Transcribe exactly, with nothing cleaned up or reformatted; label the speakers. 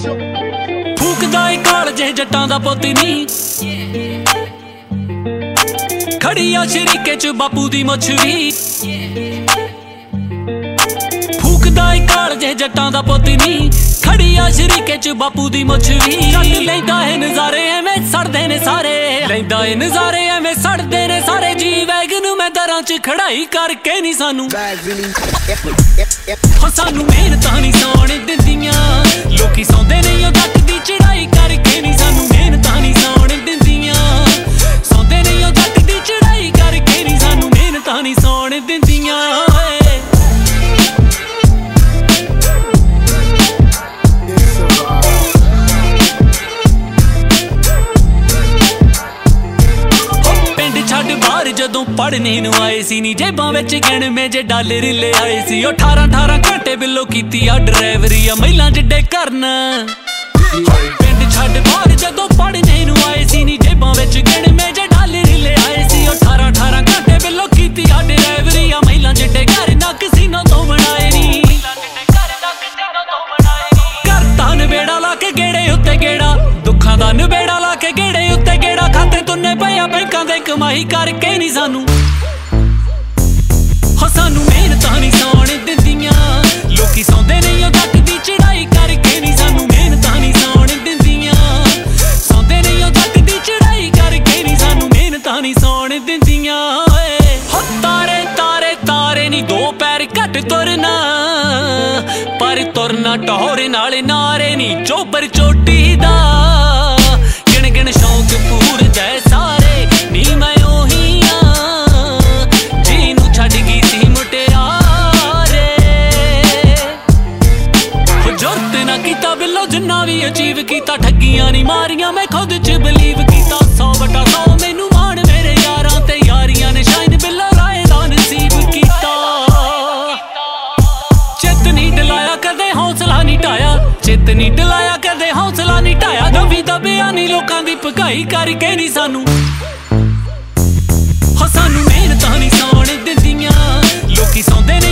Speaker 1: ਫੂਕਦਾ ਏ ਕਾਲਜੇ ਜੱਟਾਂ ਦਾ ਪੁੱਤ ਨੀ, ਖੜੀ ਆ ਸ਼ਰੀਕੇ ਚ ਬਾਪੂ ਦੀ ਮੁੱਛ ਵੀ। ਫੂਕਦਾ ਏ ਕਾਲਜੇ ਜੱਟਾਂ ਦਾ ਪੁੱਤ ਨੀ, ਖੜੀ ਆ ਸ਼ਰੀਕੇ ਚ ਬਾਪੂ ਦੀ ਮੁੱਛ ਵੀ। ਜੱਟ ਲੈਂਦਾ ਏ ਨਜ਼ਾਰੇ ਐਵੇਂ ਸੜਦੇ ਨੇ ਸਾਰੇ, ਲੈਂਦਾ ਏ ਨਜ਼ਾਰੇ ਐਵੇਂ ਸੜਦੇ ਨੇ ਸਾਰੇ। ਜੀ ਵੈਗਨ ਮੈਂ ਦਰਾਂ ਚ ਖੜਾਈ ਕਰਕੇ ਨੀ ਸਾਨੂੰ ਹੋ ਸਾਨੂੰ ਮਿਹਨਤਾਂ ਨੀ ਸੌਣ ਦਿੰਦੀਆਂ, ਲੋਕੀ ਸੌਂਦੇ ਨਹੀਂ ਉਹ ਜੱਟ ਦੀ ਚੜਾਈ ਕਰਕੇ ਨੀ ਸਾਨੂੰ ਮਿਹਨਤਾਂ ਨੀ ਸੌਣ ਦਿੰਦੀਆਂ, ਸੌਂਦੇ ਨਹੀਂ ਉਹ ਜੱਟ ਦੀ ਚੜਾਈ ਕਰਕੇ ਨੀ ਸਾਨੂੰ ਮਿਹਨਤਾਂ ਨੀ ਸੌਣ ਦਿੰਦੀਆਂ। ਜਦੋਂ ਪੜ੍ਹਨੇ ਨੂੰ ਆਏ ਸੀ ਨੀ ਜੇਬਾਂ ਵਿੱਚ ਗਿਣਵੇਂ ਜੇ ਡਾਲਰ ਲੈ ਆਏ ਸੀ। ਉਹ ਅਠਾਰਾਂ ਅਠਾਰਾਂ ਘੰਟੇ ਬਿੱਲੋ ਕੀਤੀ ਆ ਡਰਾਈਵਰੀ ਆ ਮਹਿਲਾਂ ਜਿੱਡੇ ਕਰਨ। ਪਿੰਡ ਛੱਡ ਬਾਹਰ ਜਦੋਂ ਪੜ੍ਹਨੇ ਨੂੰ ਆਏ ਸੀ ਨੀ ਜੇਬਾਂ ਵਿੱਚ ਗਿਣਵੇਂ ਜੇ ਡਾਲਰ ਲੈ ਆਏ ਸੀ। ਉਹ ਅਠਾਰਾਂ ਅਠਾਰਾਂ ਘੰਟੇ ਬਿੱਲੋ ਕੀਤੀ ਆ ਡਰਾਈਵਰੀ ਆ ਮਹਿਲਾਂ ਜਿੱਡੇ ਘਰ ਨਾ ਕਸੀਨੋ ਤੋਂ ਬਣਾਏ ਨੀ। ਘਰ ਤਾਂ ਨਵੇੜਾ ਲਾ ਕੇ ਗੇੜੇ ਉੱਤੇ ਗੇੜਾ, ਦੁੱਖਾਂ ਦਾ ਨਵੇੜਾ ਲਾ ਕੇ ਗੇੜੇ ਉੱਤੇ ਗੇੜਾ। ਖਾਤੇ ਤੁੰਨੇ ਪਿਆ ਬੈਂਕਾਂ ਦੇ ਕਮਾਈ ਕਰਕੇ ਨੀ ਸਾਨੂੰ ਹੋ ਸਾਨੂੰ ਮਿਹਨਤਾਂ ਨੀ ਸੌਣ ਦਿੰਦੀਆਂ, ਲੋਕੀ ਸੌਂਦੇ ਨਹੀਂ ਉਹ ਜੱਟ ਦੀ ਚੜਾਈ ਕਰਕੇ ਨੀ ਸਾਨੂੰ ਮਿਹਨਤਾਂ ਨੀ ਸੌਣ ਦਿੰਦੀਆਂ, ਸੌਂਦੇ ਨਹੀਂ ਉਹ ਜੱਟ ਦੀ ਚੜਾਈ ਕਰਕੇ ਨੀ ਸਾਨੂੰ ਮਿਹਨਤਾਂ ਨੀ ਸੌਣ ਦਿੰਦੀਆਂ। ਹੋ ਤਾਰੇ ਤਾਰੇ ਤਾਰੇ ਨੀ ਦੋ ਪੈਰ ਘੱਟ ਤੁਰਨਾ, ਪਰ ਤੁਰਨਾ ਟੌਰੇ ਨਾਲ ਨਾਰੇ ਨੀ ਚੋਬਰ ਚੋਟੀ ਦਾ। ਗਿਣ ਗਿਣ ਸ਼ੌਂਕ ਪੂਰਦਾ ਸਾਰੇ ਨੀ ਮੈਂ ਉਹੀ ਆ, ਜਿਹਨੂੰ ਛੱਡ ਗਈ ਸੀ ਮੁਟਿਆਰੇ। ਹੋ ਜ਼ੁਰਤ ਨਾ ਕੀਤਾ ਬਿੱਲੋ ਜਿੰਨਾ ਵੀ ਅਚੀਵ ਕੀਤਾ, ਠੱਗੀਆਂ ਨੀ ਮਾਰੀਆਂ ਮੈਂ ਖੁਦ ਚ ਬਲੀਵ ਕੀਤਾ। ਸੌ ਬਟਾ ਸੌ ਮੈਨੂੰ ਮਾਣ ਮੇਰੇ ਯਾਰਾਂ ਤੇ ਯਾਰੀਆਂ ਨੇ ਸ਼ਾਇਦ ਬਿੱਲੋ ਰਾਏ ਦਾ ਨਸੀਬ ਕੀਤਾ। ਚਿੱਤ ਨੀ ਡਲਾਇਆ ਕਦੇ ਹੌਸਲਾ ਨੀ ਢਾਇਆ, ਚਿੱਤ ਨੀ ਡਲਾਇਆ ਕਦੇ ਹੌਸਲਾ ਨੀ ਢਾਇਆ। ਦਬੀ ਦਬਿਆ ਨੀ ਲੋਕਾਂ ਦੀ ਭਕਾਈ ਕਰਕੇ ਨੀ ਸਾਨੂੰ ਹੋ ਸਾਨੂੰ ਮਿਹਨਤਾਂ ਨੀ ਸੌਣ ਦਿੰਦੀਆਂ, ਲੋਕੀ ਸੌਂਦੇ ਨੇ